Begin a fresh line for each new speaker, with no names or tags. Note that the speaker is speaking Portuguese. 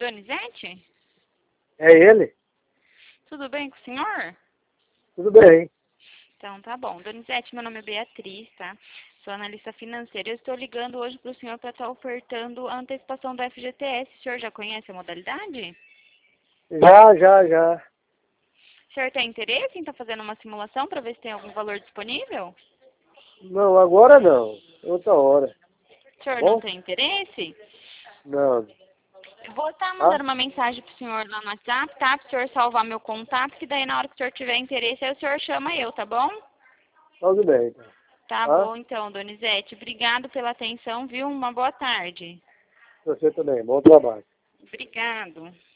Donizete?
É ele?
Tudo bem com o senhor?
Tudo bem.
Então tá bom. Donizete, meu nome é Beatriz, tá? Sou analista financeira. Eu estou ligando hoje para o senhor para estar ofertando a antecipação do FGTS. O senhor já conhece a modalidade?
Já.
O senhor tem interesse em estar fazendo uma simulação para ver se tem algum valor disponível?
Não, agora não. Outra hora.
O
Tá
senhor não
bom?
tem interesse?
Não.
Eu vou estar
Tá?
mandando uma mensagem pro senhor lá no WhatsApp, tá? Para o senhor salvar meu contato, que daí na hora que o senhor tiver interesse, aí o senhor chama eu, tá bom?
Tudo bem, então.
Tá
Tá?
bom então, Donizete. Obrigado pela atenção, viu? Uma boa tarde.
Você também. Bom trabalho.
Obrigado.